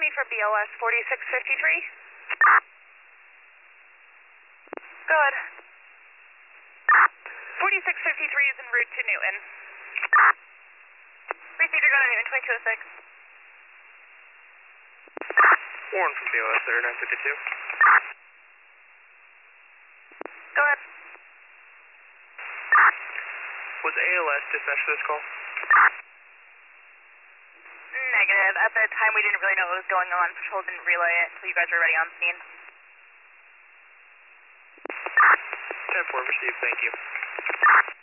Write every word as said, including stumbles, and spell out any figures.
me for B L S forty-six fifty-three. Good. forty-six fifty-three is en route to Newton. Received, you're going to Newton, twenty-two oh six. Warren from B L S there, nine fifty-two. Go ahead. Was A L S dispatched for this call? Negative. At the time, we didn't really know what was going on. Patrol didn't relay it until you guys were already on scene. ten four received, thank you.